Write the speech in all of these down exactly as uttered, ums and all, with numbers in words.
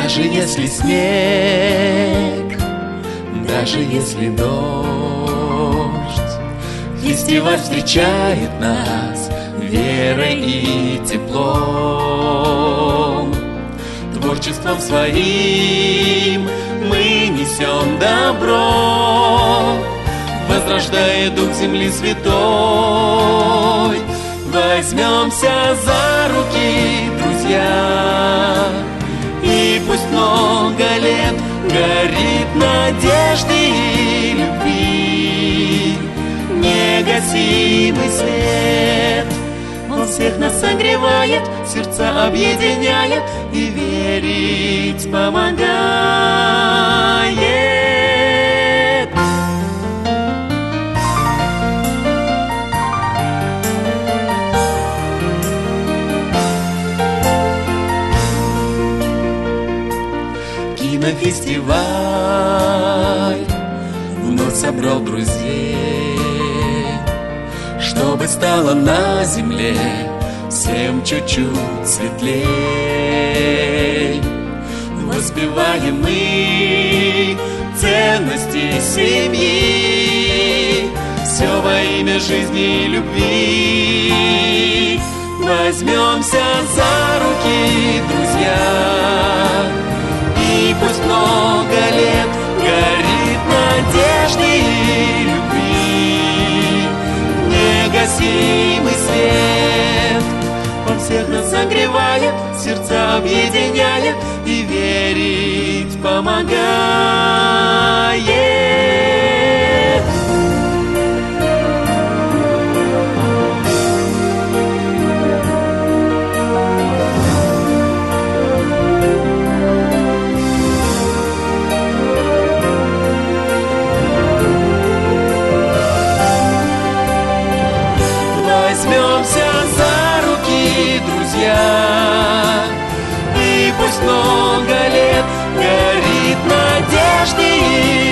Даже если снег, даже если дождь, фестиваль встречает нас верой и теплом. Творчеством своим мы несем добро, возрождая дух земли святой. Возьмемся за руки, друзья, и пусть много лет горит надежды и любви негасимый свет. Он всех нас согревает, сердца объединяет и верить помогает. Кинофестиваль вновь собрал друзей, чтобы стало на земле всем чуть-чуть светлей. Воспеваем мы ценности семьи, все во имя жизни и любви. Возьмемся за руки, друзья, и пусть много лет горит надежды и любви негасимый свет. Он всех нас согревает, сердца объединяет и верить помогает. Возьмемся за руки, друзья, и пусть много лет горит надежды и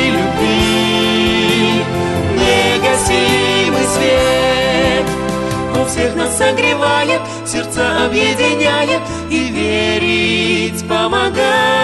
любви негасимый свет. Он всех нас согревает, сердца объединяет и верить помогает.